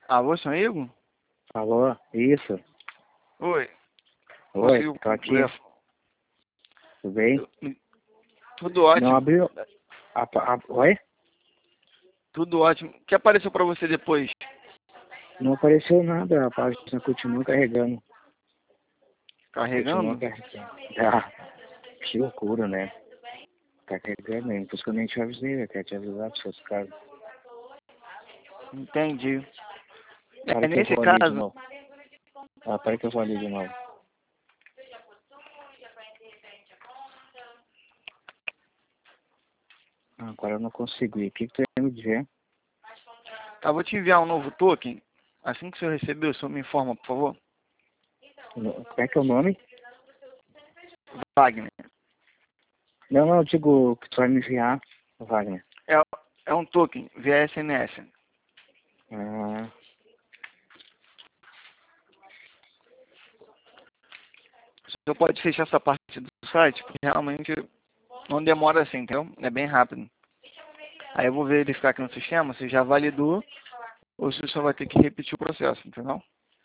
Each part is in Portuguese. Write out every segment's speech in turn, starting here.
Alô, seu Igor? Alô, isso. Oi. Oi, Conseguiu tô aqui. ler? Tudo bem? Tudo ótimo. Não abriu. Oi? Tudo ótimo. O que apareceu pra você depois? Não apareceu nada, a página continua carregando. Continua Carregando? carregando. Ah, que loucura, né? Tá carregando ainda. Por isso que eu nem te avisei, eu quero te avisar pra seus casos. Entendi. Para que eu Nesse vou ali de caso, novo. Para que eu vou ali de novo. Agora eu não consigo ir. O que tu ia me dizer? eu vou te enviar um novo token. Assim que o senhor receber, o senhor me informa, por favor. Como é que é o nome? Wagner. Não, eu digo que tu vai me enviar, Wagner. É um token via SMS. Ah, O senhor pode fechar essa parte do site, porque realmente não demora assim, entendeu? É bem rápido. Aí eu vou verificar aqui no sistema se já validou ou se o senhor vai ter que repetir o processo, entendeu?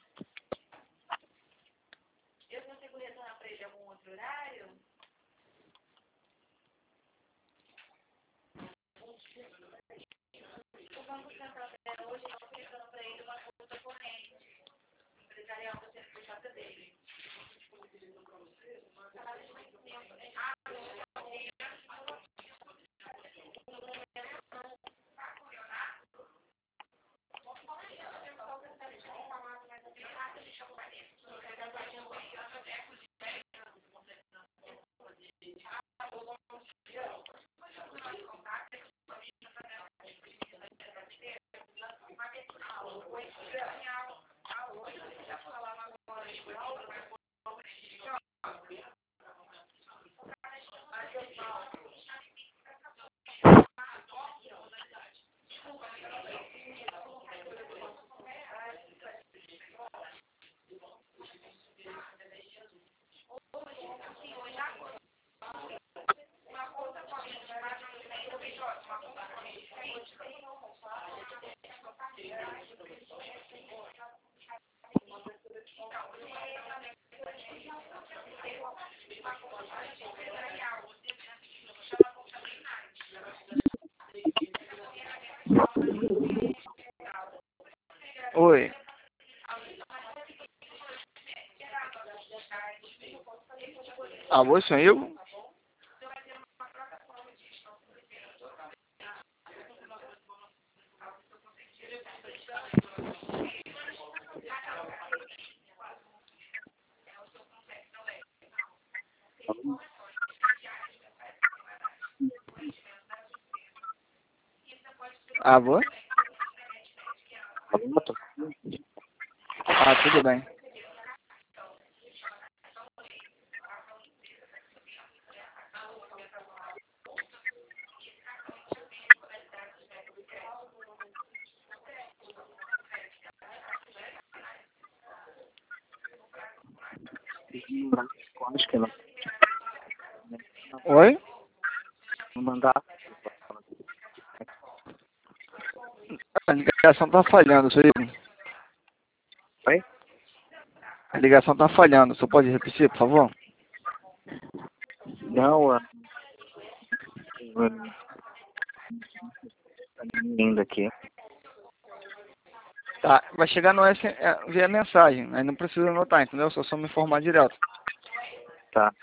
Oi. Alô, senhor Igor? Alô? Ah, tudo bem. acho que não. Oi? Vou mandar. A ligação tá falhando, senhor Igor. Oi? A ligação tá falhando. O senhor pode repetir, por favor? Não, ainda aqui. Tá, vai chegar no via mensagem. Aí não precisa anotar, entendeu? Só me informar direto. Tá.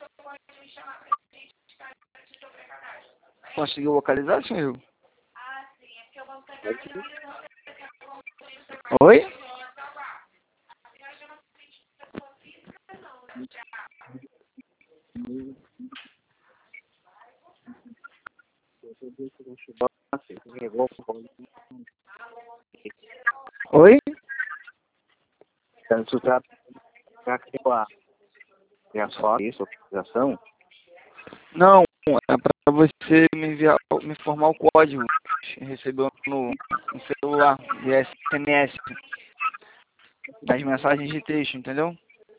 Conseguiu localizar, senhor? Oi? Oi? Tanto pra criar minhas fotos, isso, autorização, Não, é para você me informar o código que recebeu no celular, de SMS, das mensagens de texto, entendeu?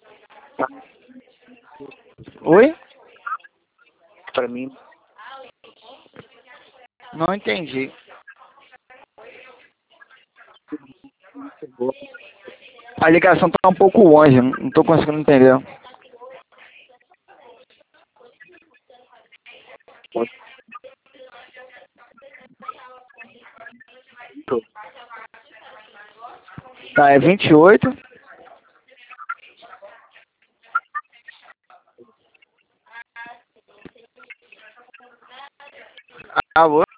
Oi? pra mim, Não entendi. chegou. A ligação tá um pouco longe, não tô conseguindo entender. Tá, é 28. Alô?